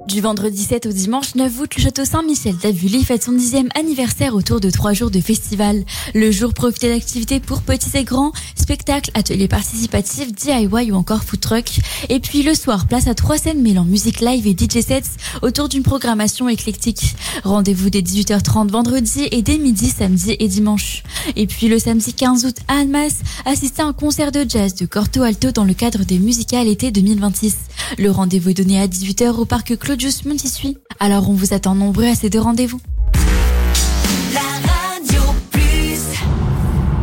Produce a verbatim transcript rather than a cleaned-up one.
Du vendredi sept au dimanche neuf août, le château Saint-Michel d'Avully fête son dixième anniversaire autour de trois jours de festival. Le jour, profitez d'activités pour petits et grands, spectacles, ateliers participatifs, D I Y ou encore food truck. Et puis le soir, place à trois scènes mêlant musique live et D J sets autour d'une programmation éclectique. Rendez-vous dès dix-huit heures trente vendredi et dès midi samedi et dimanche. Et puis le samedi quinze août à Annemasse, assistez à un concert de jazz de Corto Alto dans le cadre des Musicales été deux mille vingt-six. Le rendez-vous est donné à dix-huit heures au parc Claudius Montissuy. Alors on vous attend nombreux à ces deux rendez-vous.